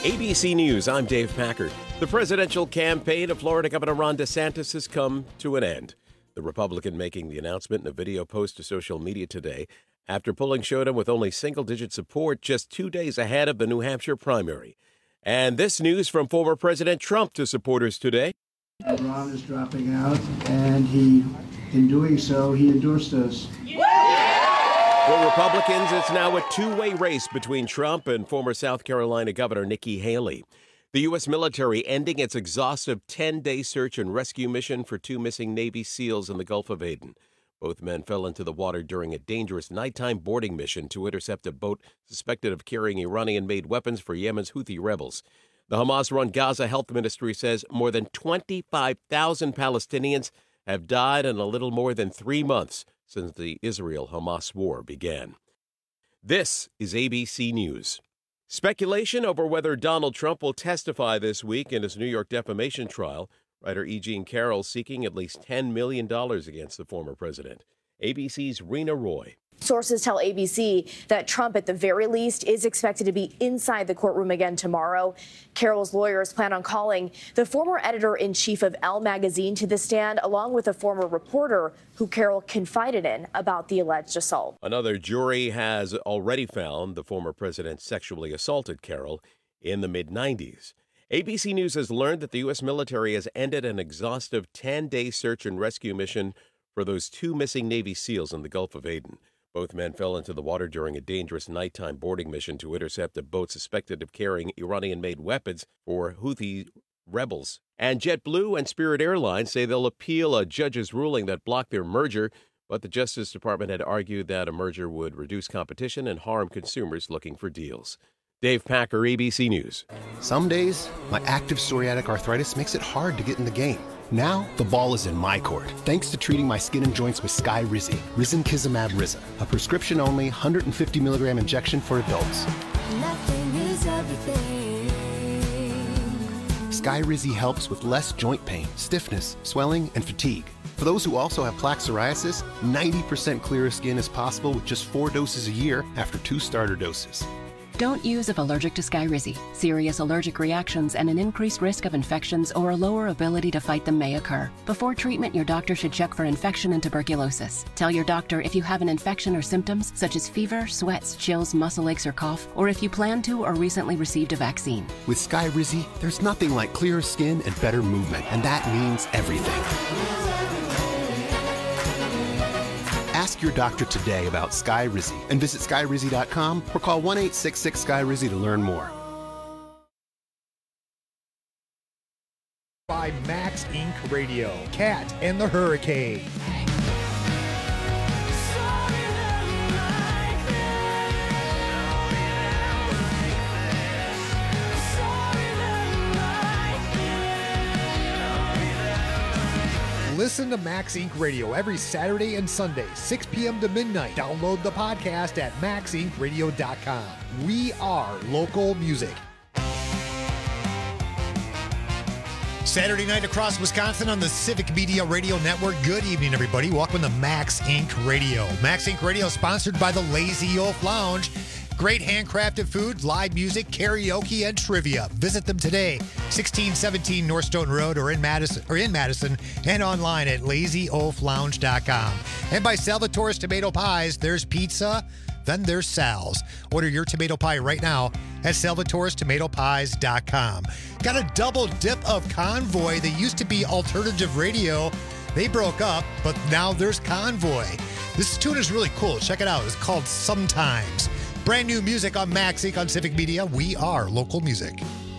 ABC News, I'm Dave Packard. The presidential campaign of Florida Governor Ron DeSantis has come to an end. The Republican making the announcement in a video post to social media today after polling showed him with only single-digit support just 2 days ahead of the New Hampshire primary. And this news from former President Trump to supporters today. Ron is dropping out, and in doing so, he endorsed us. For Republicans, it's now a two-way race between Trump and former South Carolina Governor Nikki Haley. The U.S. military ending its exhaustive 10-day search and rescue mission for two missing Navy SEALs in the Gulf of Aden. Both men fell into the water during a dangerous nighttime boarding mission to intercept a boat suspected of carrying Iranian-made weapons for Yemen's Houthi rebels. The Hamas-run Gaza Health Ministry says more than 25,000 Palestinians have died in a little more than 3 months since the Israel-Hamas war began. This is ABC News. Speculation over whether Donald Trump will testify this week in his New York defamation trial. Writer E. Jean Carroll seeking at least $10 million against the former president. ABC's Rena Roy. Sources tell ABC that Trump, at the very least, is expected to be inside the courtroom again tomorrow. Carroll's lawyers plan on calling the former editor-in-chief of Elle magazine to the stand, along with a former reporter who Carroll confided in about the alleged assault. Another jury has already found the former president sexually assaulted Carroll in the mid-90s. ABC News has learned that the U.S. military has ended an exhaustive 10-day search and rescue mission for those two missing Navy SEALs in the Gulf of Aden. Both men fell into the water during a dangerous nighttime boarding mission to intercept a boat suspected of carrying Iranian-made weapons for Houthi rebels. And JetBlue and Spirit Airlines say they'll appeal a judge's ruling that blocked their merger, but the Justice Department had argued that a merger would reduce competition and harm consumers looking for deals. Dave Packer, ABC News. Some days, my active psoriatic arthritis makes it hard to get in the game. Now, the ball is in my court, thanks to treating my skin and joints with Skyrizi, Risankizumab Riza, a prescription-only 150 milligram injection for adults. Nothing is everything. Skyrizi helps with less joint pain, stiffness, swelling, and fatigue. For those who also have plaque psoriasis, 90% clearer skin is possible with just 4 doses a year after 2 starter doses. Don't use if allergic to Skyrizi. Serious allergic reactions and an increased risk of infections or a lower ability to fight them may occur. Before treatment, your doctor should check for infection and tuberculosis. Tell your doctor if you have an infection or symptoms such as fever, sweats, chills, muscle aches, or cough, or if you plan to or recently received a vaccine. With Skyrizi, there's nothing like clearer skin and better movement, and that means everything. Ask your doctor today about Skyrizi and visit Skyrizi.com or call 1-866-SKYRIZI to learn more. By Max Inc. Radio, Cat and the Hurricane. Listen to Max Inc. Radio every Saturday and Sunday, 6 p.m. to midnight. Download the podcast at maxincradio.com. We are local music. Saturday night across Wisconsin on the Civic Media Radio Network. Good evening, everybody. Welcome to Max Inc. Radio. Max Inc. Radio is sponsored by the Lazy Oaf Lounge. Great handcrafted food, live music, karaoke, and trivia. Visit them today, 1617 North Stone Road or in Madison, and online at lazyoaflounge.com. And by Salvatore's Tomato Pies, there's pizza, then there's Sal's. Order your tomato pie right now at salvatorestomatopies.com. Got a double dip of Convoy. They used to be alternative radio. They broke up, but now there's Convoy. This tune is really cool. Check it out. It's called Sometimes. Brand new music on Max Inc. on Civic Media. We are local music.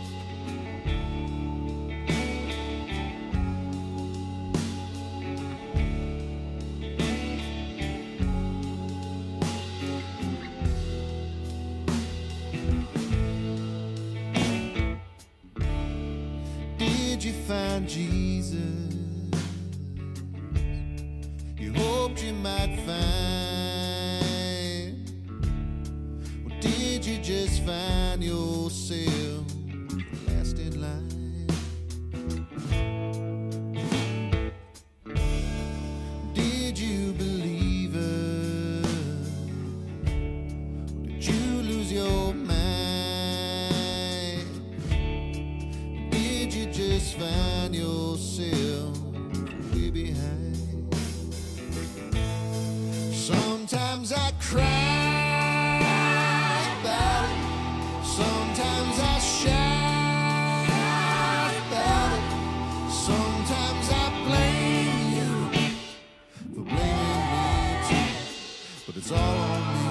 Did you find Jesus? You hoped you might find. Did you just find yourself last in line? Did you believe her? Did you lose your mind? Sometimes I cry about it. Sometimes I shout about it. Sometimes I blame you for blaming me too. But it's all on me.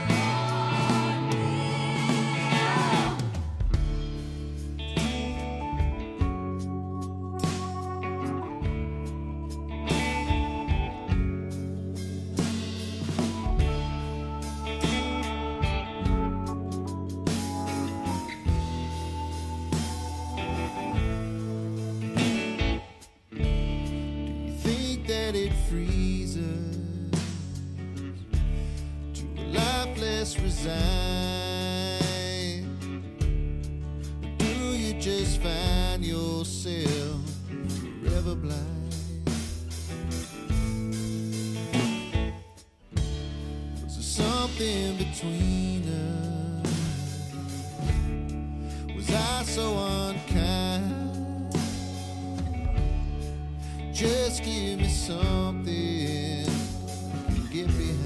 Resign? Or do you just find yourself forever blind? Was there something between us? Was I so unkind? Just give me something to get behind.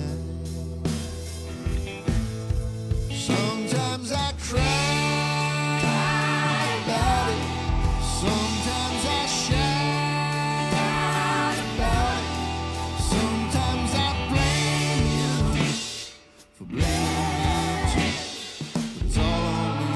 Sometimes I cry about it. Sometimes I shout about it. Sometimes I blame you for blaming me too. But it's all on me.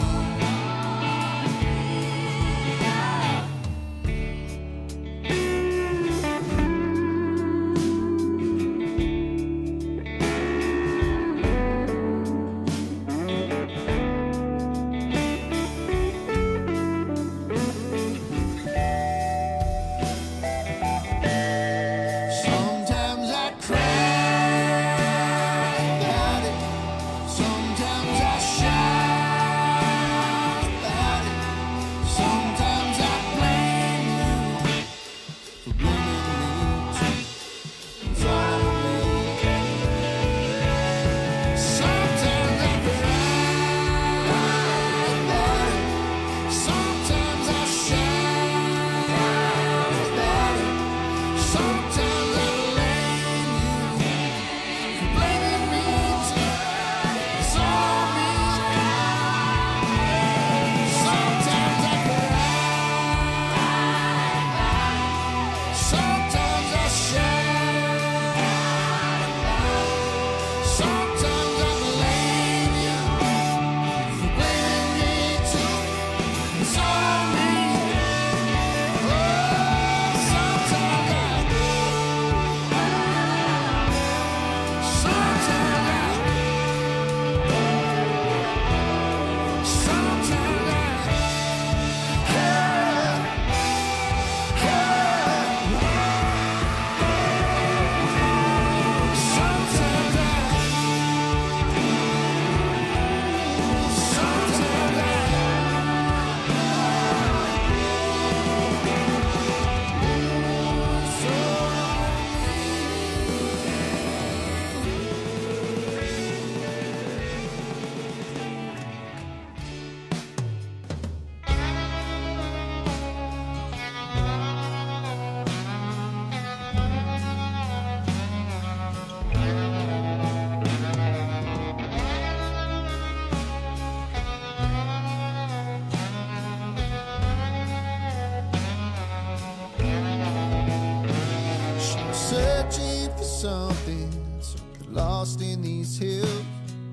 Lost in these hills,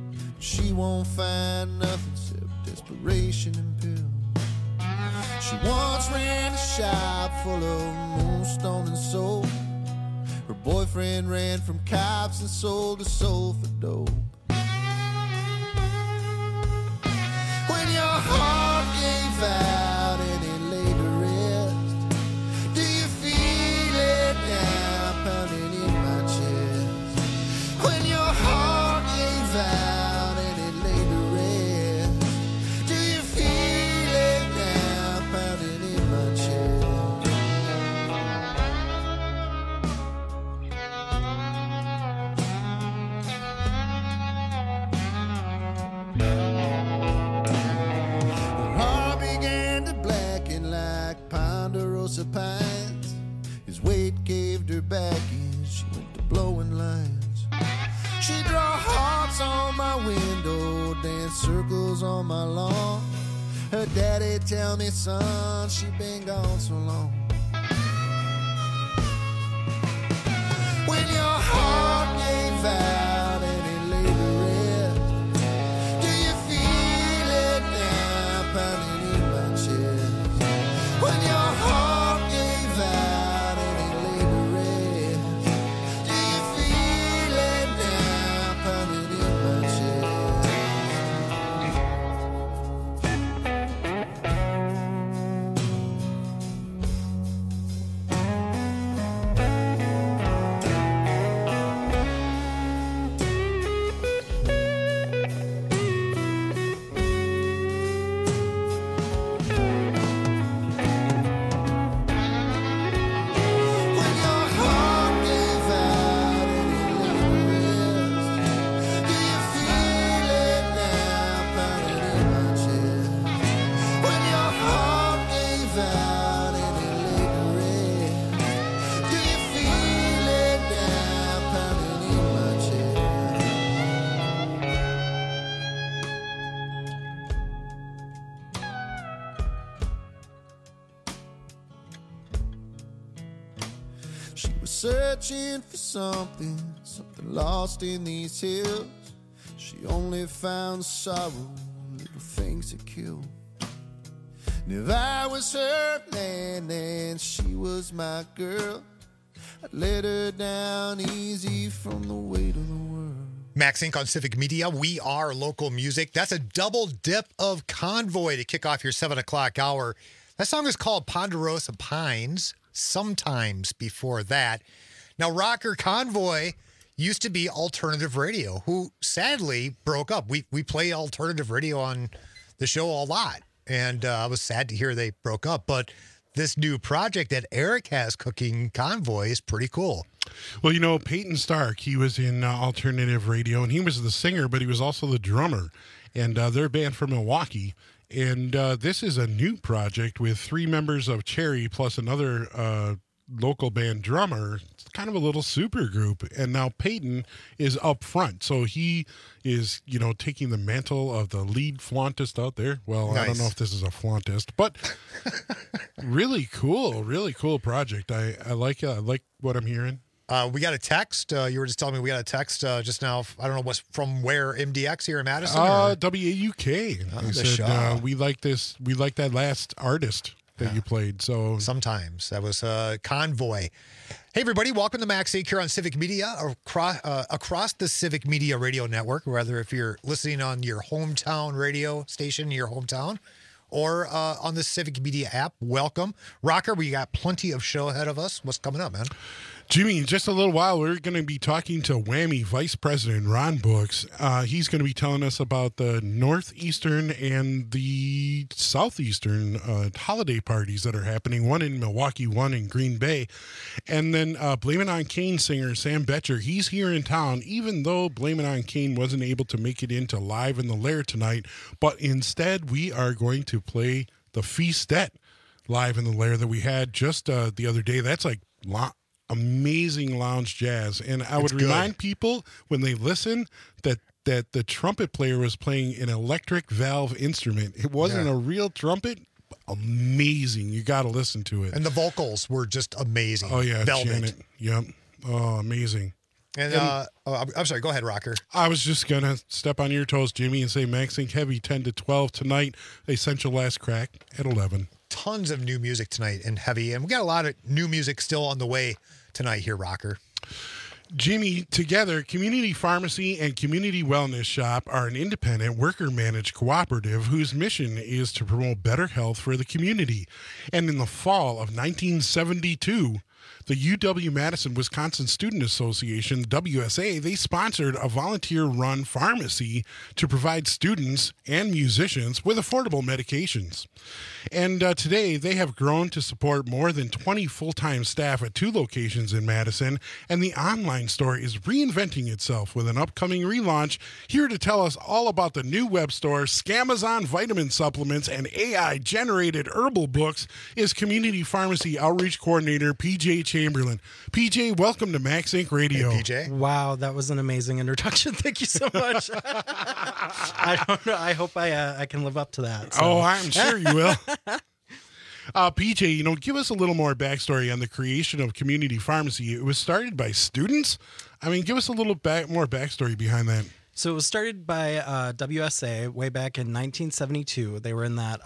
she won't find nothing except desperation and pills. She once ran a shop full of moonstone and soap. Her boyfriend ran from cops and sold her soul for dope. When your heart gave out and it laid to rest, do you feel it now pounding in my chest? When your heart gave out and it laid to rest, do you feel it now pounding in my Her heart began to blacken like Ponderosa pines. His weight caved her back in, she went to blowing lines. She draw hearts on my window, dance circles on my lawn. Her daddy tell me, son, she been gone so long. When your heart gave out and it laid to rest, do you feel it now pounding in my chest? When your heart gave out and it laid to rest, do you feel it now pounding in my chest? When your heart gave out and it laid to rest, do you feel it now pounding in my chest? When your heart gave out and it laid to rest, do you feel it now pounding in my chest? She was searching for something lost in these hills. She only found sorrow, little things to kill. And if I was her man and she was my girl, I'd let her down easy from the weight of the world. Max Inc. on Civic Media. We are local music. That's a double dip of Convoy to kick off your 7 o'clock hour. That song is called Ponderosa Pines. Sometimes before that. Now, Rocker, Convoy used to be alternative radio, who sadly broke up. We play alternative radio on the show a lot, and I was sad to hear they broke up. But this new project that Eric has cooking, Convoy, is pretty cool. Well, you know, Peyton Stark, he was in alternative radio, and he was the singer, but he was also the drummer. And they're a band from Milwaukee. And this is a new project with 3 members of Cherry plus another local band drummer. It's kind of a little super group. And now Peyton is up front. So he is, you know, taking the mantle of the lead flautist out there. Well, Nice. I don't know if this is a flautist, but really cool project. I like it. I like what I'm hearing. We got a text. You were just telling me we got a text just now. I don't know what's from where, MDX here in Madison? Or? WAUK. Oh, They the said, show. we like this. We like that last artist that you played. So Sometimes. That was Convoy. Hey, everybody. Welcome to Max Inc. here on Civic Media, across the Civic Media radio network, whether if you're listening on your hometown radio station in your hometown or on the Civic Media app. Welcome. Rocker, we got plenty of show ahead of us. What's coming up, man? Jimmy, in just a little while, we're going to be talking to Whammy Vice President Ron Books. He's going to be telling us about the Northeastern and the Southeastern holiday parties that are happening, one in Milwaukee, one in Green Bay. And then Blame It on Kane singer Sam Betcher, he's here in town, even though Blame It on Kane wasn't able to make it into Live in the Lair tonight. But instead, we are going to play the Feastette Live in the Lair that we had just the other day. That's like amazing lounge jazz. And I would remind people when they listen that the trumpet player was playing an electric valve instrument. It wasn't a real trumpet. Amazing. You got to listen to it. And the vocals were just amazing. Oh, yeah. Velvet. Janet. Yep. Oh, amazing. And I'm sorry. Go ahead, Rocker. I was just going to step on your toes, Jimmy, and say Max Inc. Heavy 10 to 12 tonight. Essential Last Crack at 11. Tons of new music tonight in Heavy. And we got a lot of new music still on the way tonight here, Rocker. Jimmy, together, Community Pharmacy and Community Wellness Shop are an independent worker-managed cooperative whose mission is to promote better health for the community. And in the fall of 1972, the UW-Madison Wisconsin Student Association, WSA, they sponsored a volunteer-run pharmacy to provide students and musicians with affordable medications. And today, they have grown to support more than 20 full-time staff at 2 locations in Madison, and the online store is reinventing itself with an upcoming relaunch. Here to tell us all about the new web store, Scamazon vitamin supplements, and AI-generated herbal books is Community Pharmacy Outreach Coordinator PJ Chan. Chamberlain. PJ, welcome to Max Inc. Radio. Hey, PJ. Wow, that was an amazing introduction. Thank you so much. I don't know. I hope I can live up to that. So. Oh, I'm sure you will. PJ, give us a little more backstory on the creation of Community Pharmacy. It was started by students. I mean, give us a little more backstory behind that. So it was started by WSA way back in 1972. They were in that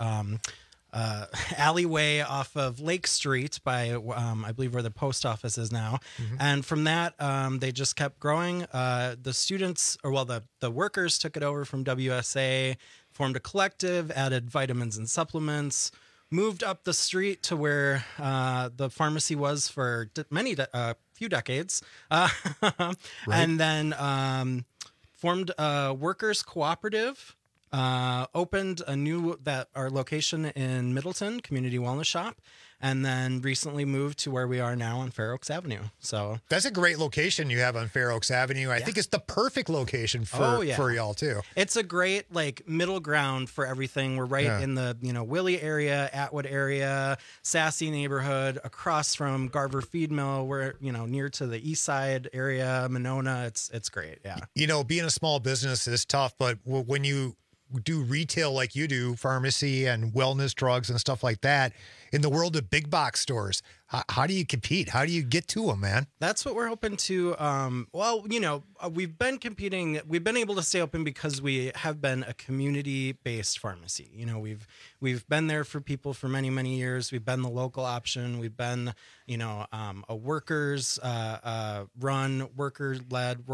alleyway off of Lake Street by, I believe, where the post office is now. Mm-hmm. And from that, they just kept growing. The students, the workers took it over from WSA, formed a collective, added vitamins and supplements, moved up the street to where the pharmacy was for few decades, right. And then formed a workers cooperative, opened our location in Middleton, Community Wellness Shop, and then recently moved to where we are now on Fair Oaks Avenue. So that's a great location you have on Fair Oaks Avenue. I think it's the perfect location for y'all too. It's a great middle ground for everything. We're right in the Willie area, Atwood area, Sassy neighborhood, across from Garver Feed Mill. We're near to the East Side area, Monona. It's great. Yeah. Being a small business is tough, but when you do retail like you do, pharmacy and wellness drugs and stuff like that, in the world of big box stores, how do you compete? How do you get to them, man? That's what we're hoping to. We've been competing. We've been able to stay open because we have been a community-based pharmacy. We've been there for people for many, many years. We've been the local option. We've been, a workers run, worker-led,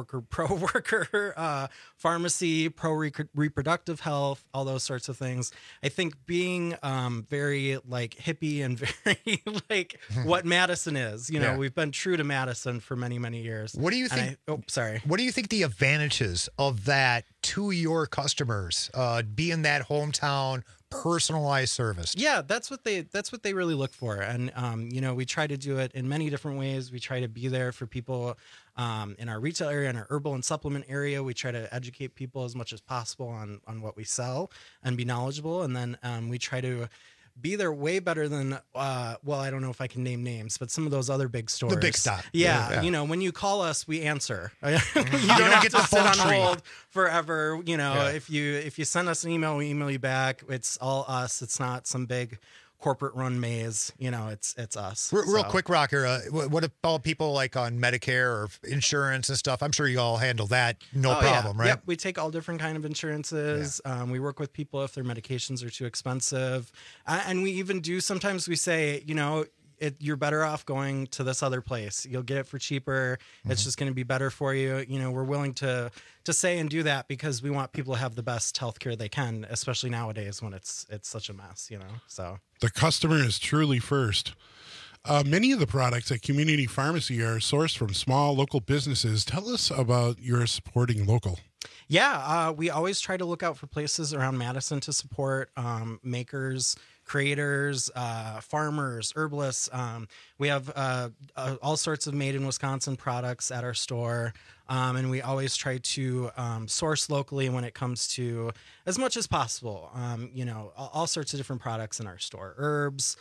worker pharmacy, reproductive health, all those sorts of things. I think being very hippie and very what Madison is. We've been true to Madison for many, many years. What do you think? What do you think the advantages of that to your customers, being that hometown personalized service? Yeah, that's what they really look for. And, we try to do it in many different ways. We try to be there for people in our retail area, in our herbal and supplement area. We try to educate people as much as possible on what we sell and be knowledgeable. And then we try to be there way better than, I don't know if I can name names, but some of those other big stores. The big stop. Yeah. When you call us, we answer. You don't get to sit on hold forever. If you send us an email, we email you back. It's all us. It's not some big corporate run maze. It's us. Real quick, Rocker. What about people like on Medicare or insurance and stuff? I'm sure you all handle that no problem, right? Yep, we take all different kind of insurances. Yeah. We work with people if their medications are too expensive, and we even do. Sometimes we say, you're better off going to this other place. You'll get it for cheaper. Mm-hmm. It's just going to be better for you. We're willing to say and do that because we want people to have the best healthcare they can, especially nowadays when it's such a mess. So the customer is truly first. Many of the products at Community Pharmacy are sourced from small local businesses. Tell us about your supporting local. Yeah, we always try to look out for places around Madison to support makers, creators, farmers, herbalists. We have all sorts of made in Wisconsin products at our store. And we always try to source locally when it comes to as much as possible. All sorts of different products in our store, herbs,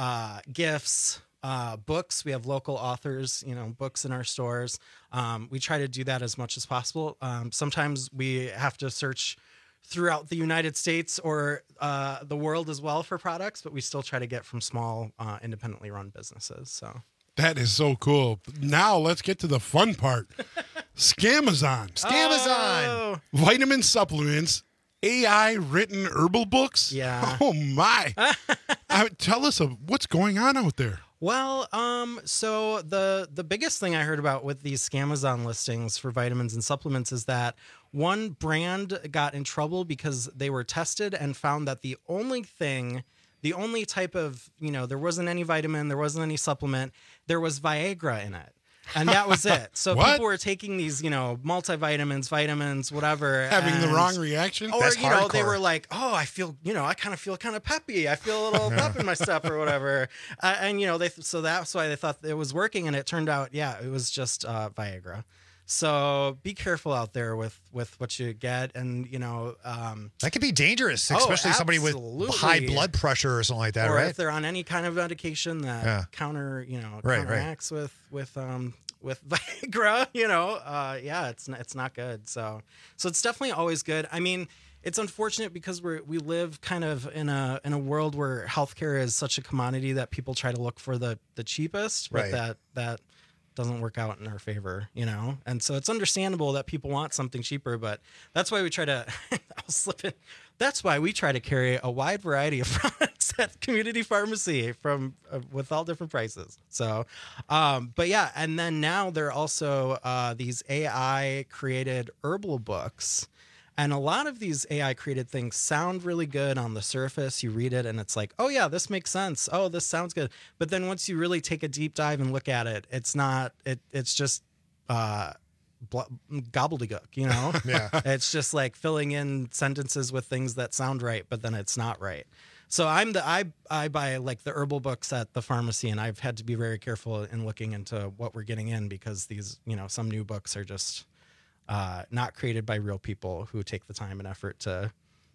gifts, books. We have local authors, books in our stores. We try to do that as much as possible. Sometimes we have to search throughout the United States or the world as well for products, but we still try to get from small, independently run businesses. So that is so cool. Now let's get to the fun part. Scamazon. Scamazon. Vitamin supplements, AI written herbal books. Yeah. Oh my. Tell us what's going on out there. Well, so the biggest thing I heard about with these Scamazon listings for vitamins and supplements is that one brand got in trouble because they were tested and found that the only type of, there wasn't any vitamin, there wasn't any supplement, there was Viagra in it. And that was it. So people were taking these, multivitamins, vitamins, whatever. Having the wrong reaction? Or, they were like, oh, I feel, I kind of feel kind of peppy. I feel a little pep in my step or whatever. So that's why they thought it was working. And it turned out, it was just Viagra. So be careful out there with what you get, and that could be dangerous, especially somebody with high blood pressure or something like that, or right? if they're on any kind of medication that counteracts with Viagra, it's not good. So it's definitely always good. I mean, it's unfortunate because we live kind of in a world where healthcare is such a commodity that people try to look for the cheapest, but that doesn't work out in our favor, and so it's understandable that people want something cheaper, but that's why we try to that's why we try to carry a wide variety of products at community pharmacy from with all different prices. So but yeah, and then now there are also these AI created herbal books. And a lot of these AI created things sound really good on the surface. You read it and it's like, oh yeah, this makes sense. Oh, this sounds good. But then once you really take a deep dive and look at it, it's not, it's just gobbledygook, Yeah. It's just like filling in sentences with things that sound right, but then it's not right. So I buy like the herbal books at the pharmacy, and I've had to be very careful in looking into what we're getting in, because these, some new books are just not created by real people who take the time and effort to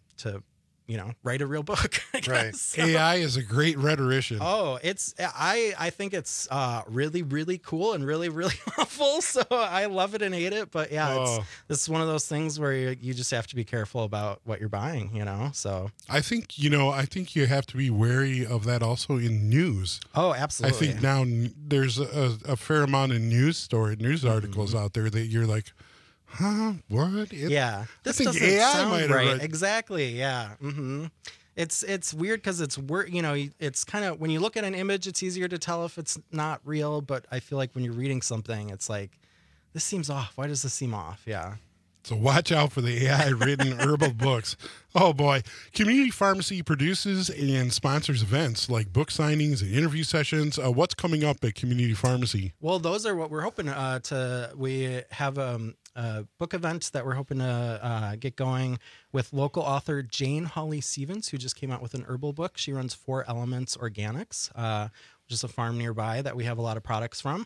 write a real book. I guess. Right. So, AI is a great rhetorician. Oh, I think it's really, really cool and really, really awful. So I love it and hate it. But yeah, it's one of those things where you just have to be careful about what you're buying, So I think you have to be wary of that also in news. Oh, absolutely. I think now there's a fair amount of news articles out there that you're like, huh? What? This doesn't sound right. Exactly. Yeah. Mm-hmm. It's weird because it's it's kind of, when you look at an image, it's easier to tell if it's not real. But I feel like when you're reading something, it's like, this seems off. Why does this seem off? Yeah. So watch out for the AI-written herbal books. Oh boy. Community Pharmacy produces and sponsors events like book signings and interview sessions. What's coming up at Community Pharmacy? Well, those are what we're hoping we have a book event that we're hoping to get going with local author Jane Holly Stevens, who just came out with an herbal book. She runs 4 Elements Organics, which is a farm nearby that we have a lot of products from.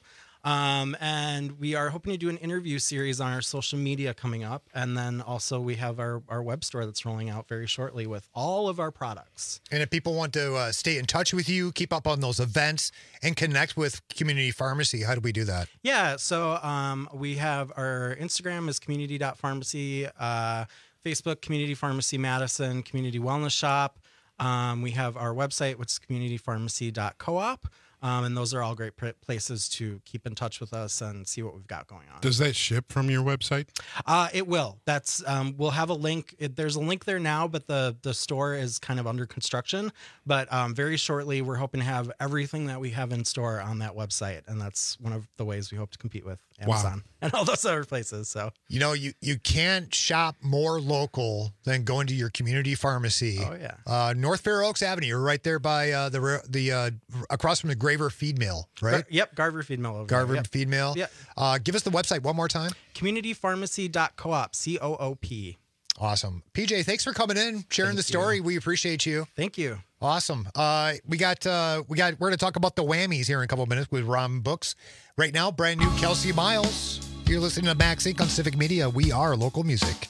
And we are hoping to do an interview series on our social media coming up. And then also we have our web store that's rolling out very shortly with all of our products. And if people want to stay in touch with you, keep up on those events, and connect with Community Pharmacy, how do we do that? Yeah, so we have our Instagram is community.pharmacy, Facebook, Community Pharmacy Madison, Community Wellness Shop. We have our website, which is communitypharmacy.coop. And those are all great places to keep in touch with us and see what we've got going on. Does that ship from your website? It will. That's we'll have a link. There's a link there now, but the store is kind of under construction. But very shortly, we're hoping to have everything that we have in store on that website, and that's one of the ways we hope to compete with Amazon and all those other places. So you can't shop more local than going to your community pharmacy. Oh yeah, North Fair Oaks Avenue. You're right there by the across from the Graver Feed Mill, right? Yep, Garver Feed Mill. Garver Feed Mill. Yep. Give us the website one more time. Communitypharmacy.coop. COOP. Awesome. PJ, thanks for coming in, sharing the story. We appreciate you. Thank you. Awesome. We're going to talk about the whammies here in a couple of minutes with Ron Books. Right now, brand new Kelsey Miles. You're listening to Max Inc. on Civic Media. We are local music.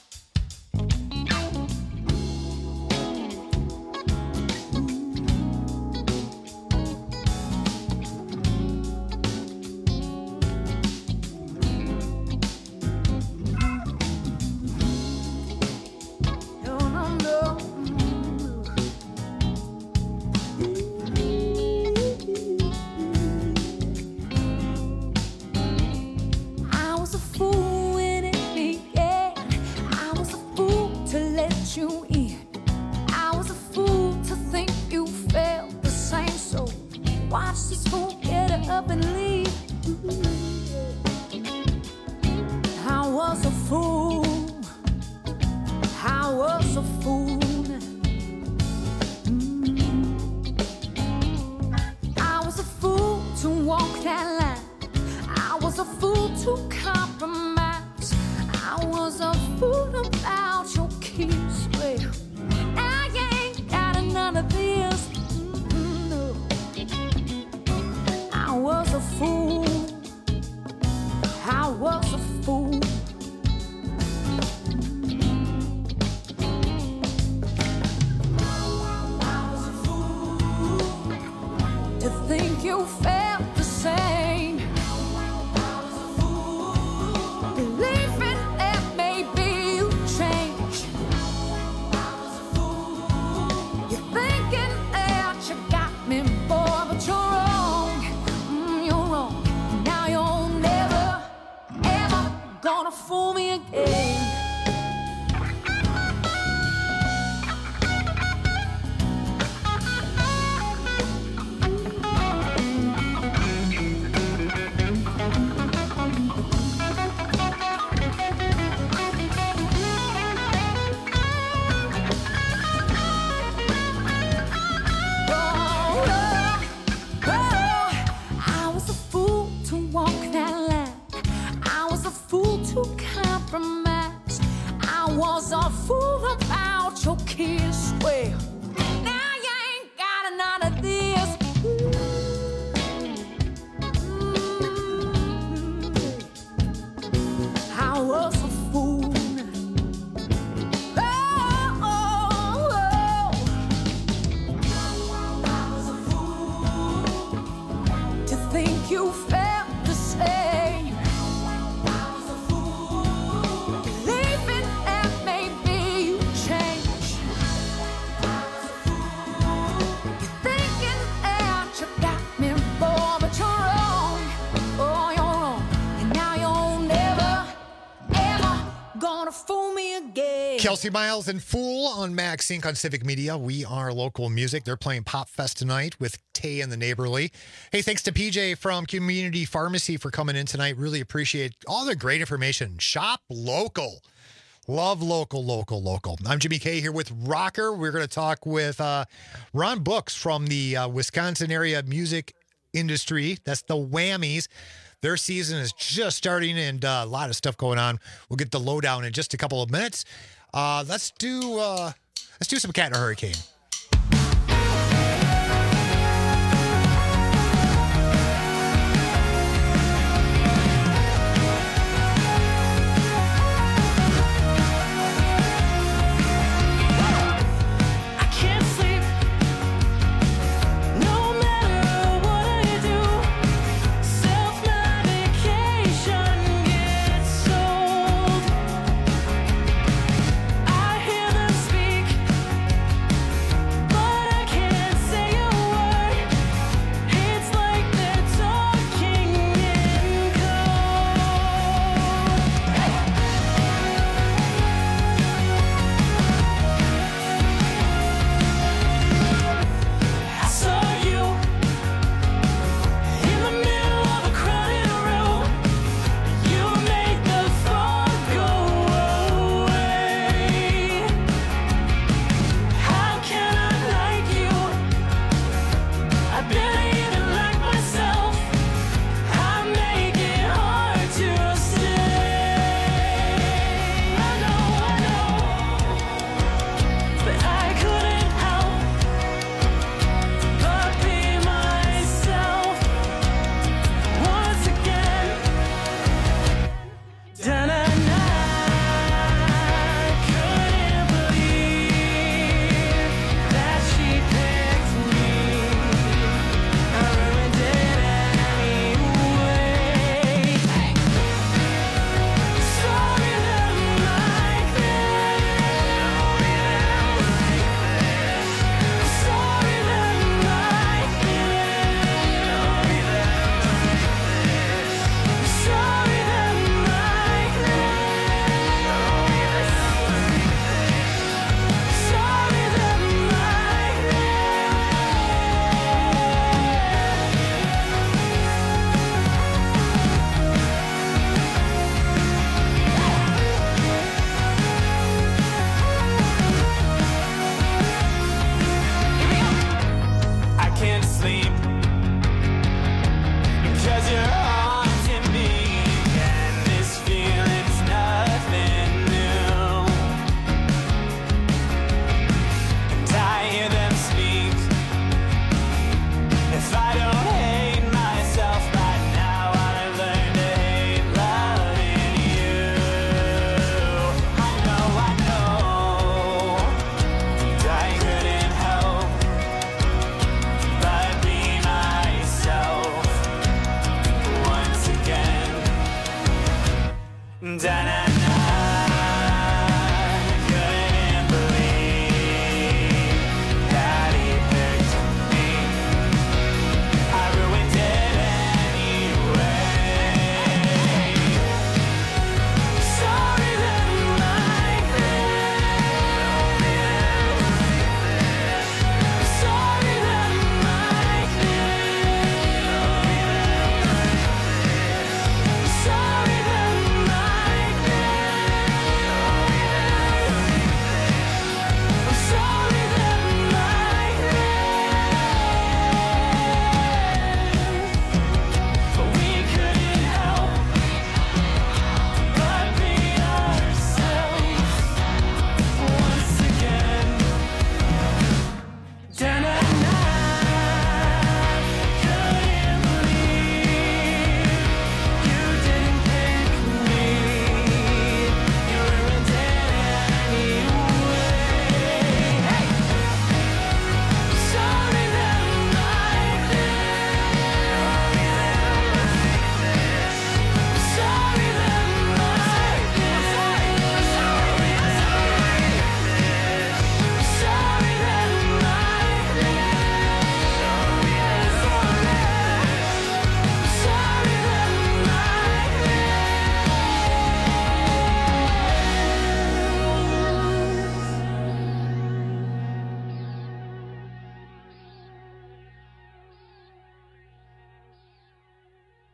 I was a fool when it began. was a fool about your kiss. Well, now you ain't got none of this. I was a fool. Think you felt the same. I was a fool, believing that maybe you changed. I was a fool, you're thinking that you got me, boy, but you're wrong. Oh, you're wrong, and now you're never, ever gonna fool me again. Kelsey Miles and Fool on Max Inc. on Civic Media. We are local music. They're playing Pop Fest tonight with Tay and the Neighborly. Hey, thanks to PJ from Community Pharmacy for coming in tonight. Really appreciate all the great information. Shop local. Love local, local, local. I'm Jimmy K here with Rocker. We're going to talk with Ron Brooks from the Wisconsin area music industry. That's the Whammies. Their season is just starting and a lot of stuff going on. We'll get the lowdown in just a couple of minutes. Let's do some Cat in a Hurricane. I hear them speak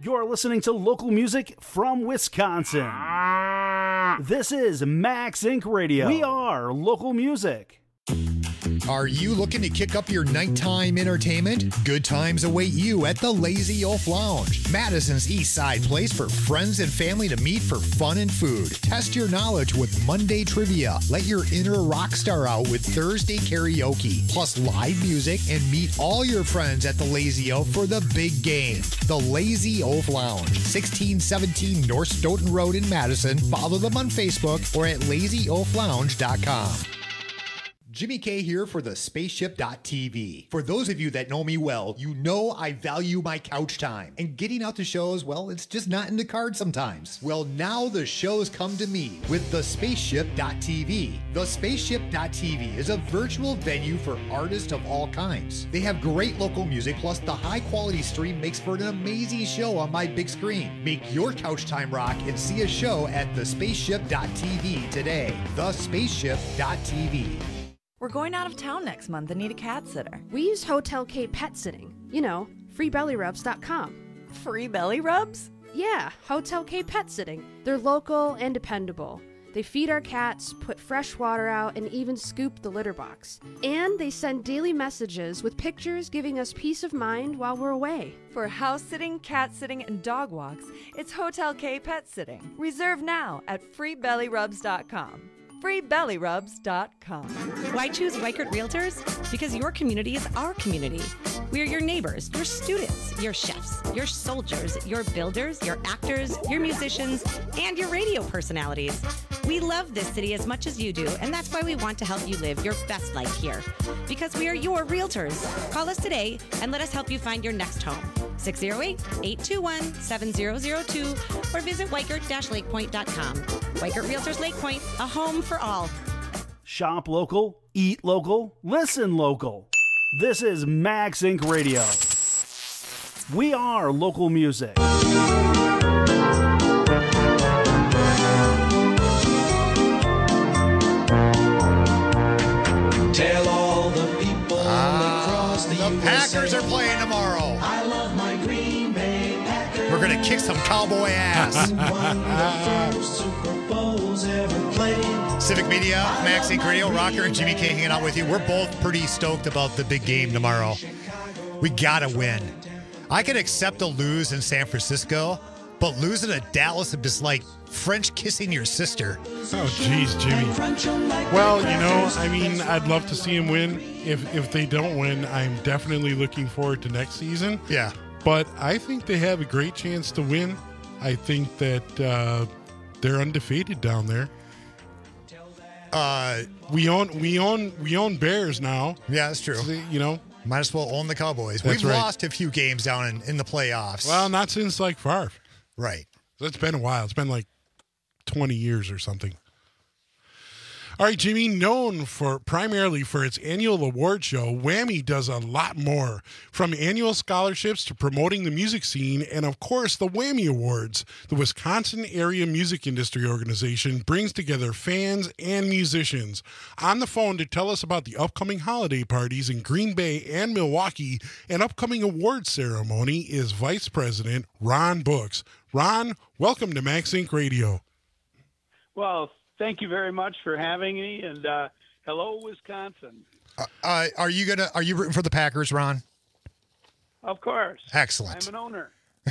You're listening to local music from Wisconsin. This is Max Inc. Radio. We are local music. Are you looking to kick up your nighttime entertainment? Good times await you at the Lazy Oaf Lounge, Madison's East Side place for friends and family to meet for fun and food. Test your knowledge with Monday trivia. Let your inner rock star out with Thursday karaoke, plus live music, and meet all your friends at the Lazy Oaf for the big game. The Lazy Oaf Lounge, 1617 North Stoughton Road in Madison. Follow them on Facebook or at lazyoaflounge.com. Jimmy K here for the Spaceship.tv. For those of you that know me well, you know I value my couch time. And getting out to shows, well, it's just not in the cards sometimes. Well, now the shows come to me with the Spaceship.tv. The Spaceship.tv is a virtual venue for artists of all kinds. They have great local music, plus the high quality stream makes for an amazing show on my big screen. Make your couch time rock and see a show at the Spaceship.tv today. The Spaceship.tv. We're going out of town next month and need a cat sitter. We use Hotel K Pet Sitting. You know, freebellyrubs.com. Free belly rubs? Yeah, Hotel K Pet Sitting. They're local and dependable. They feed our cats, put fresh water out, and even scoop the litter box. And they send daily messages with pictures giving us peace of mind while we're away. For house sitting, cat sitting, and dog walks, it's Hotel K Pet Sitting. Reserve now at freebellyrubs.com. freebellyrubs.com. Why choose Weichert Realtors? Because your community is our community. We are your neighbors, your students, your chefs, your soldiers, your builders, your actors, your musicians, and your radio personalities. We love this city as much as you do, and that's why we want to help you live your best life here. Because we are your realtors. Call us today and let us help you find your next home. 608-821-7002 or visit Weichert-lakepoint.com. Weichert Realtors Lake Point, a home for all. Shop local, eat local, listen local. This is Max Inc. Radio. We are local music. Tell all the people across the USA. Packers are playing tomorrow. I love my Green Bay Packers. We're going to kick some cowboy ass. Super Bowls ever played. Civic Media, Max Inc. Radio, Rocker and Jimmy K hanging out with you. We're both pretty stoked about the big game tomorrow. We got to win. I could accept a lose in San Francisco, but losing to Dallas is just like French kissing your sister. Oh, geez, Jimmy. Well, you know, I mean, I'd love to see him win. If they don't win, I'm definitely looking forward to next season. Yeah. But I think they have a great chance to win. I think that they're undefeated down there. We own Bears now. Yeah, that's true. So, you know, might as well own the Cowboys. That's We've right. lost a few games down in the playoffs. Well, not since like Favre. Right. So it's been a while. It's been like 20 years or something. All right, Jimmy, known primarily for its annual award show, Whammy does a lot more. From annual scholarships to promoting the music scene, and of course, the Whammy Awards. The Wisconsin Area Music Industry Organization brings together fans and musicians. On the phone to tell us about the upcoming holiday parties in Green Bay and Milwaukee and upcoming awards ceremony is Vice President Ron Books. Ron, welcome to Max Inc. Radio. Well, thank you very much for having me, and hello, Wisconsin. Are you rooting for the Packers, Ron? Of course. Excellent. I'm an owner.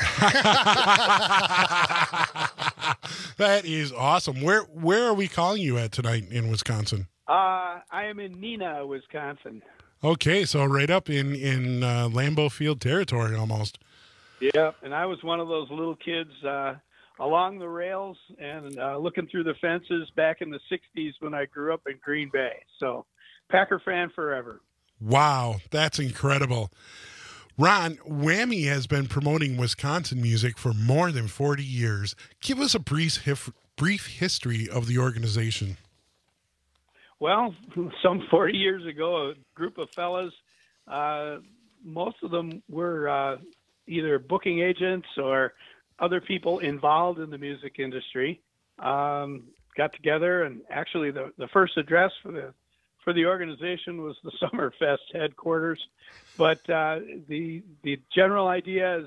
That is awesome. Where are we calling you at tonight in Wisconsin? I am in Neenah, Wisconsin. Okay, so right up in Lambeau Field territory almost. Yep, and I was one of those little kids along the rails and looking through the fences back in the 60s when I grew up in Green Bay. So, Packer fan forever. Wow, that's incredible. Ron, Whammy has been promoting Wisconsin music for more than 40 years. Give us a brief history of the organization. Well, some 40 years ago, a group of fellas, most of them were either booking agents or other people involved in the music industry, got together, and actually the first address for the organization was the Summerfest headquarters. But the general idea is to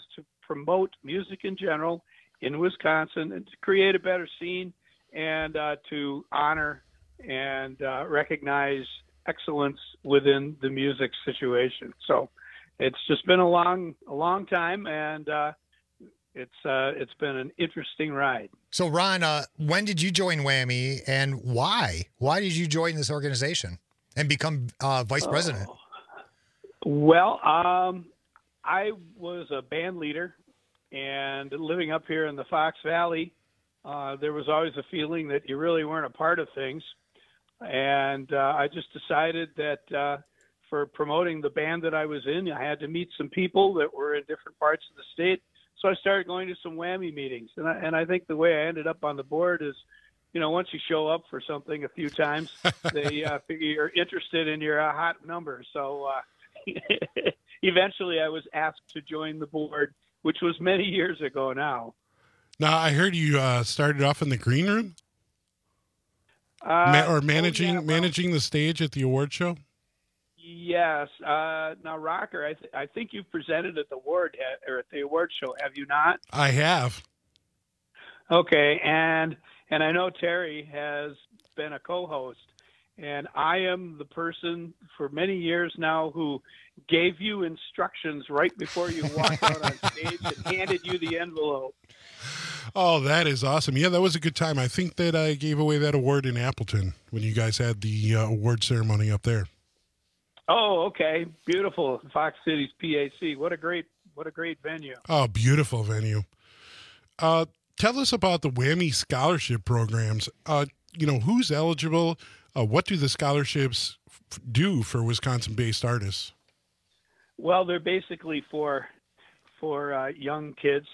promote music in general in Wisconsin and to create a better scene and to honor and recognize excellence within the music situation. So it's just been a long time, and it's been an interesting ride. So, Ron, when did you join Whammy, and why? Why did you join this organization and become vice president? Well, I was a band leader, and living up here in the Fox Valley, there was always a feeling that you really weren't a part of things. And I just decided that for promoting the band that I was in, I had to meet some people that were in different parts of the state. So I started going to some Whammy meetings. And I think the way I ended up on the board is, you know, once you show up for something a few times, they figure you're interested in your hot number. So eventually I was asked to join the board, which was many years ago now. Now, I heard you started off in the green room? Managing the stage at the award show? Yes. Now, Rocker, I think you've presented at the award show, have you not? I have. Okay, and I know Terry has been a co-host, and I am the person for many years now who gave you instructions right before you walked out on stage and handed you the envelope. Oh, that is awesome. Yeah, that was a good time. I think that I gave away that award in Appleton when you guys had the award ceremony up there. Oh, okay. Beautiful. Fox Cities PAC. What a great venue. Oh, beautiful venue. Tell us about the Whammy scholarship programs. Who's eligible? What do the scholarships do for Wisconsin-based artists? Well, they're basically for young kids,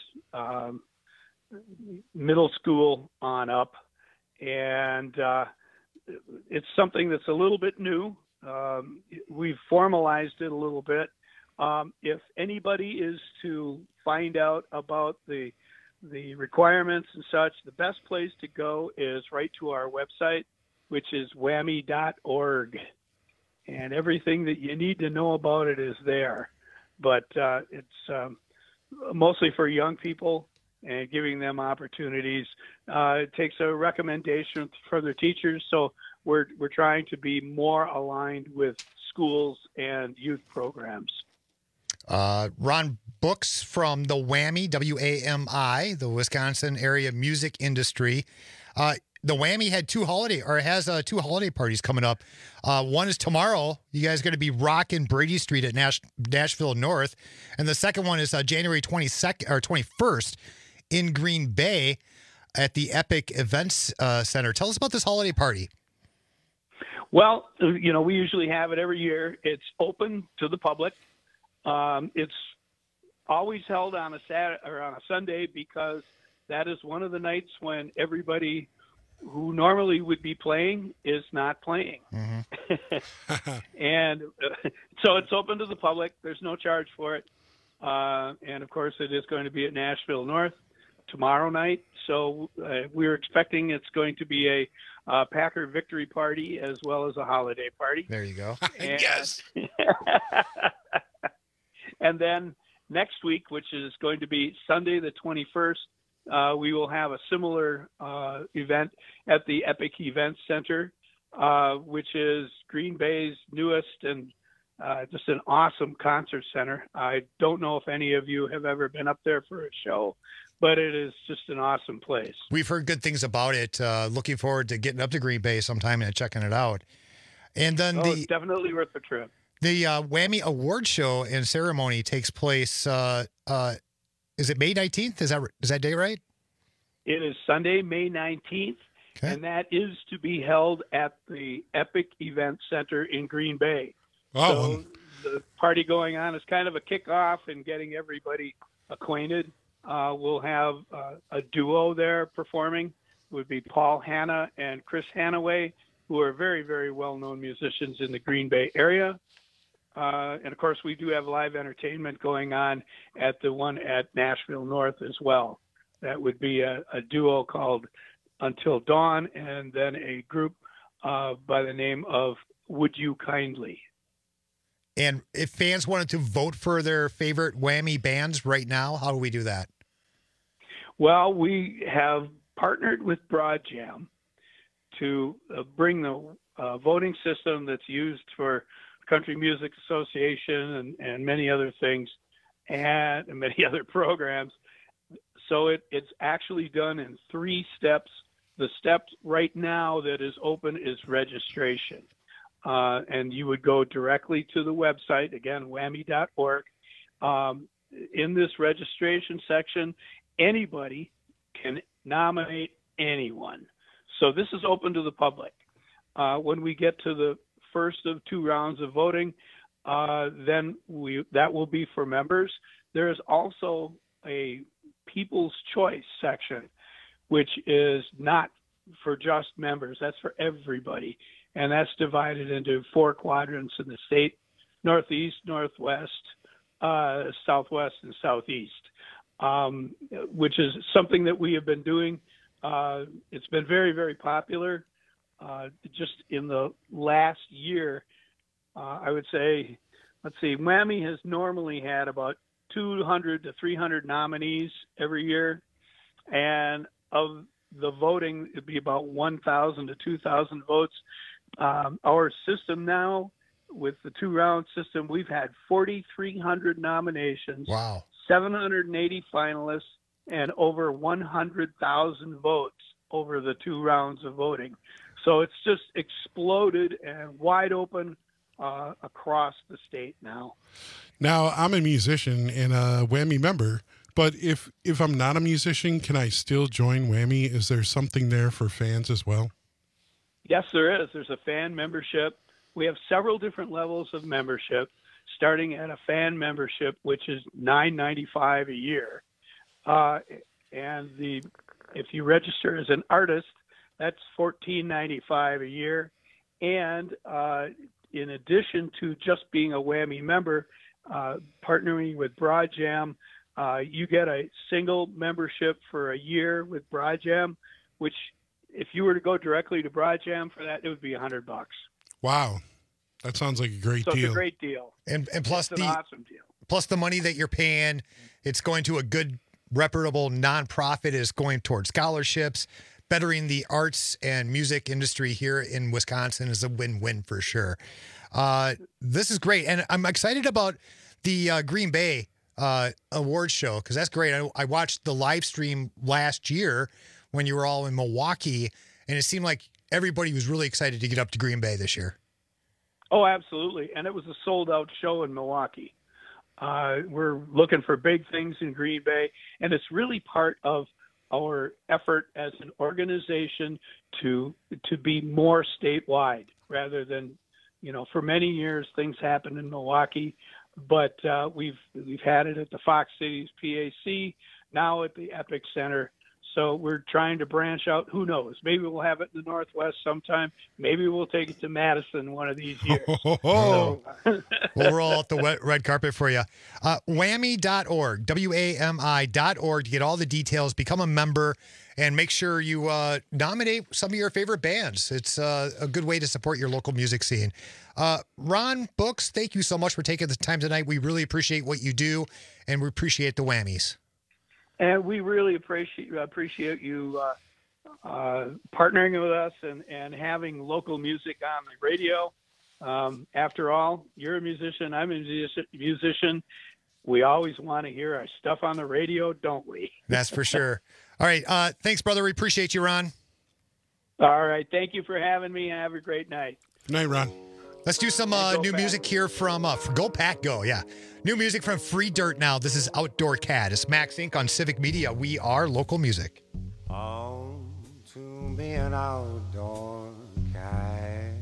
middle school on up, and it's something that's a little bit new. We've formalized it a little bit. If anybody is to find out about the requirements and such, the best place to go is right to our website, which is whammy.org. And everything that you need to know about it is there. But it's mostly for young people and giving them opportunities. It takes a recommendation from their teachers, so we're trying to be more aligned with schools and youth programs. Ron Books from the Whammy, WAMI, the Wisconsin Area Music Industry. The Whammy has two holiday parties coming up. One is tomorrow. You guys are going to be rocking Brady Street at Nashville North, and the second one is January 22nd or 21st in Green Bay at the Epic Events Center. Tell us about this holiday party. Well, we usually have it every year. It's open to the public. It's always held on a Saturday or on a Sunday because that is one of the nights when everybody who normally would be playing is not playing. Mm-hmm. And so it's open to the public. There's no charge for it. And of course it is going to be at Nashville North tomorrow night. So we're expecting it's going to be a Packer victory party as well as a holiday party. There you go. Yes. And then next week, which is going to be Sunday the 21st, we will have a similar event at the Epic Events Center, which is Green Bay's newest and just an awesome concert center. I don't know if any of you have ever been up there for a show, but it is just an awesome place. We've heard good things about it. Looking forward to getting up to Green Bay sometime and checking it out. And then it's definitely worth the trip. The Whammy Award Show and ceremony takes place. Is it May 19th? Is that day right? It is Sunday, May 19th, and that is to be held at the Epic Event Center in Green Bay. Oh. So the party going on is kind of a kickoff and getting everybody acquainted. We'll have a duo there performing. It would be Paul Hanna and Chris Hanaway, who are very, very well-known musicians in the Green Bay area. And, of course, we do have live entertainment going on at the one at Nashville North as well. That would be a duo called Until Dawn and then a group by the name of Would You Kindly. And if fans wanted to vote for their favorite Whammy bands right now, how do we do that? Well, we have partnered with BroadJam to bring the voting system that's used for Country Music Association and many other things and many other programs. So it's actually done in 3 steps. The step right now that is open is registration. And you would go directly to the website, again, whammy.org. In this registration section, anybody can nominate anyone. So this is open to the public. When we get to the first of 2 rounds of voting, then that will be for members. There is also a People's Choice section, which is not for just members. That's for everybody. And that's divided into 4 quadrants in the state: Northeast, Northwest, Southwest, and Southeast, which is something that we have been doing. It's been very, very popular. Just in the last year, I would say, let's see, Whammy has normally had about 200 to 300 nominees every year. And of the voting, it'd be about 1,000 to 2,000 votes. Our system now, with the 2-round system, we've had 4,300 nominations. Wow. 780 finalists, and over 100,000 votes over the 2 rounds of voting. So it's just exploded and wide open across the state now. Now, I'm a musician and a Whammy member, but if I'm not a musician, can I still join Whammy? Is there something there for fans as well? Yes, there is. There's a fan membership. We have several different levels of membership, starting at a fan membership, which is $9.95 a year. And if you register as an artist, that's $14.95 a year. And in addition to just being a Whammy member, partnering with BroadJam, you get a single membership for a year with BroadJam, which if you were to go directly to BroadJam for that, it would be $100. Wow. That sounds like a great So deal. it's a great deal. And plus it's an awesome deal. Plus the money that you're paying, it's going to a good, reputable nonprofit, is going towards scholarships. Bettering the arts and music industry here in Wisconsin is a win-win for sure. This is great. And I'm excited about the Green Bay awards show, because that's great. I watched the live stream last year when you were all in Milwaukee, and it seemed like everybody was really excited to get up to Green Bay this year. Oh, absolutely. And it was a sold-out show in Milwaukee. We're looking for big things in Green Bay, and it's really part of our effort as an organization to be more statewide rather than, for many years things happened in Milwaukee, but we've had it at the Fox Cities PAC, now at the Epic Center. So we're trying to branch out. Who knows? Maybe we'll have it in the Northwest sometime. Maybe we'll take it to Madison one of these years. We'll roll out the red carpet for you. Whammy.org, WAMI.org, to get all the details. Become a member and make sure you nominate some of your favorite bands. It's a good way to support your local music scene. Ron Books, thank you so much for taking the time tonight. We really appreciate what you do, and we appreciate the Whammies. And we really appreciate you partnering with us and having local music on the radio. After all, you're a musician, I'm a musician. We always want to hear our stuff on the radio, don't we? That's for sure. All right. Thanks, brother. We appreciate you, Ron. All right. Thank you for having me. Have a great night. Good night, Ron. Let's do some new music here from Go Pack Go. Yeah. New music from Free Dirt now. This is Outdoor Cat. It's Max Inc. on Civic Media. We are local music. On to be an outdoor cat,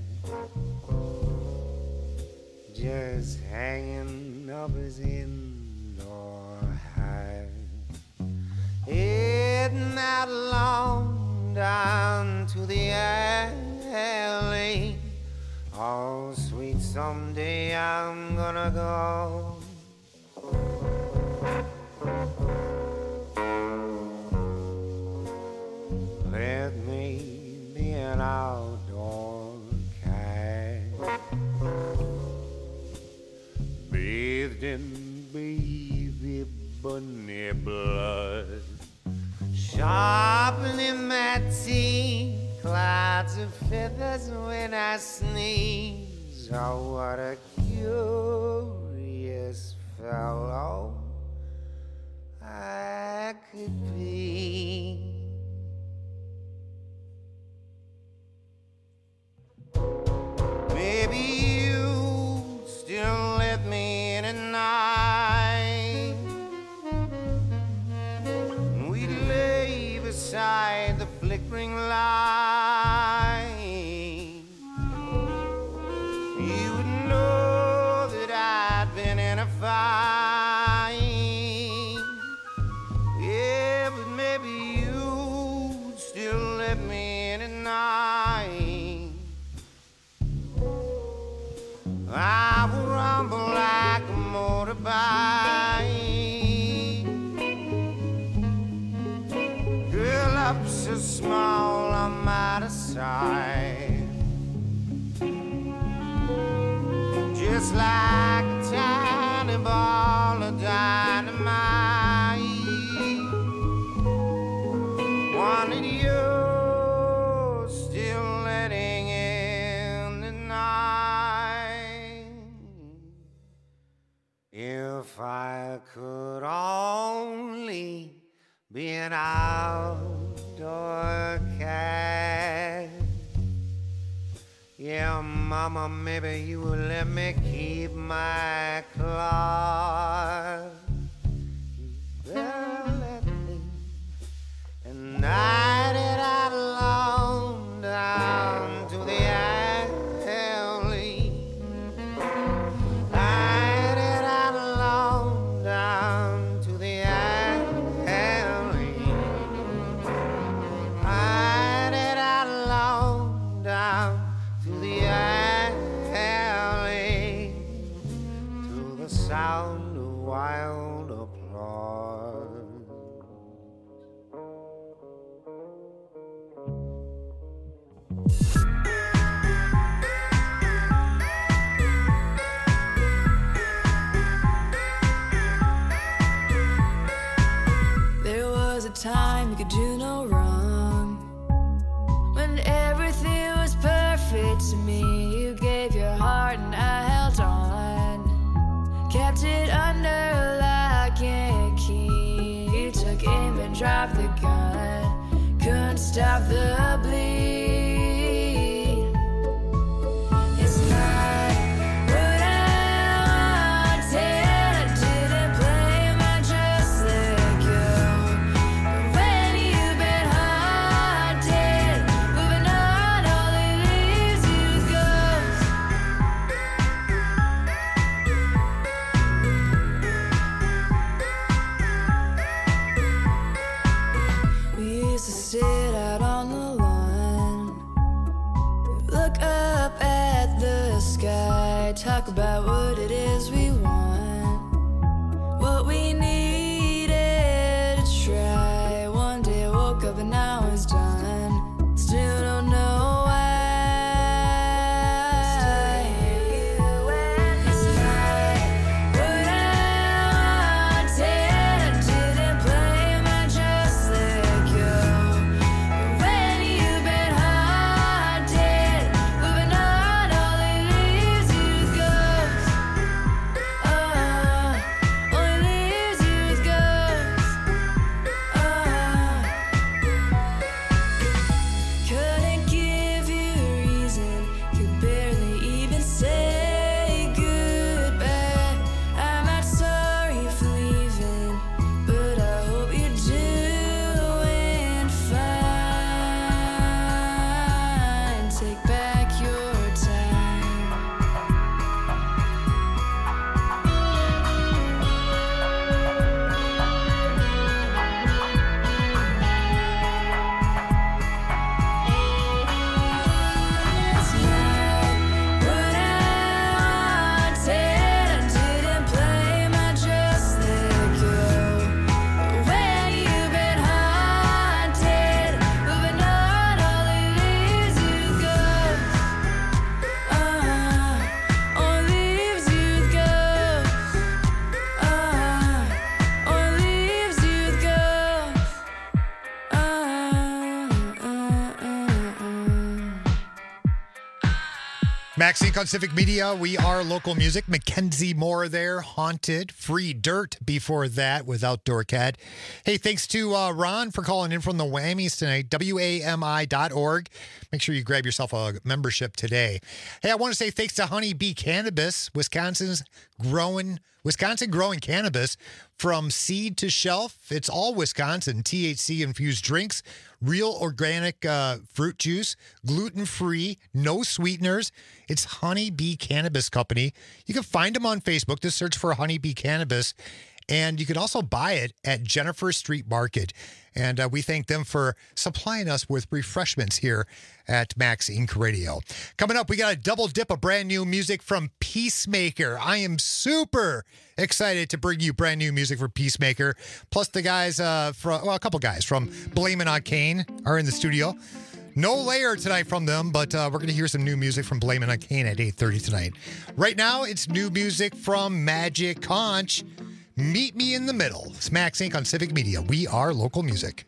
just hanging up his indoor hat, heading out along down to the alley. Oh, sweet, someday I'm gonna go. Let me be an outdoor cat. in baby bunny blood. Sharpening my teeth, clouds of feathers when I sneeze. Oh, what a curious fellow I could be. Maybe you still let me in at night. We'd lay beside the flickering light. You would know that I'd been in a fight. Yeah, but maybe you'd still let me in at night. I will rumble like a motorbike. Girl, up so small I'm out of sight. Just like a tiny ball of dynamite. Wanted you still letting in the night. If I could only be an outdoor cat. Yeah, mama, maybe you will let me keep my claws. You better let me. And I did out alone down to the alley. I did out alone down to the alley. I did out alone down to the alley, to the sound of wild applause. There was a time you could do no wrong, when everything was perfect to me. You gave your heart and I held on, kept it under lock and key. You took aim and dropped the gun, couldn't stop the bleed. It's not what I wanted. I didn't blame, I just let go. But when you've been haunted, moving on, all it leaves you is ghosts. We used to sit out on the lawn, look up at the sky, talk about what it is we want, what we needed to try. One day I woke up and now it's done. Still don't know why. It's not what I wanted. I didn't blame, I just let go. But when you've been haunted, moving on, all it leaves you is ghosts. Oh, Max Inc. on Civic Media. We are local music. Mackenzie Moore there, Haunted. Free Dirt before that with Outdoor Cat. Hey, thanks to Ron for calling in from the Whammies tonight. WAMI.org. Make sure you grab yourself a membership today. Hey, I want to say thanks to Honey Bee Cannabis, Wisconsin growing cannabis from seed to shelf. It's all Wisconsin THC infused drinks, real organic fruit juice, gluten-free, no sweeteners. It's Honey Bee Cannabis Company. You can find them on Facebook. Just search for Honey Bee Cannabis. And you can also buy it at Jennifer Street Market. And we thank them for supplying us with refreshments here at Max Inc. Radio. Coming up, we got a double dip of brand new music from Peacemaker. I am super excited to bring you brand new music for Peacemaker. Plus the guys a couple guys from Blame It on Kane are in the studio. No layer tonight from them, but we're going to hear some new music from Blame It on Kane at 8:30 tonight. Right now, it's new music from Magic Conch. Meet Me in the Middle. It's Max Inc. on Civic Media. We are local music.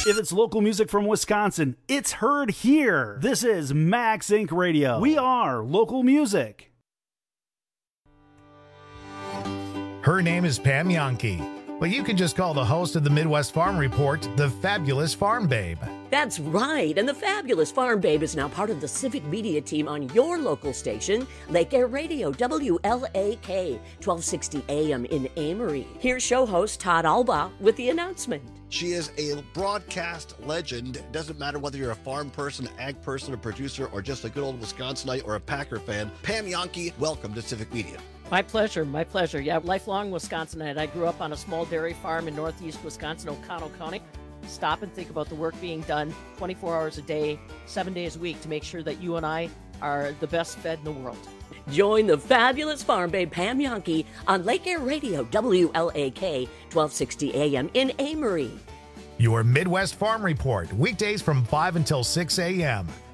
If it's local music from Wisconsin, it's heard here. This is Max Inc. Radio. We are local music. Her name is Pam Yankee, but you can just call the host of the Midwest Farm Report the Fabulous Farm Babe. That's right, and the Fabulous Farm Babe is now part of the civic media team on your local station, Lake Air Radio, WLAK, 1260 AM in Amory. Here's show host Todd Alba with the announcement. She is a broadcast legend. It doesn't matter whether you're a farm person, ag person, a producer, or just a good old Wisconsinite or a Packer fan. Pam Yankee, welcome to Civic Media. My pleasure, my pleasure. Yeah, lifelong Wisconsinite. I grew up on a small dairy farm in northeast Wisconsin, O'Connell County. Stop and think about the work being done 24 hours a day, 7 days a week to make sure that you and I are the best fed in the world. Join the Fabulous Farm Babe Pam Yankee on Lake Air Radio, WLAK, 1260 AM in Amory. Your Midwest Farm Report, weekdays from 5 until 6 a.m.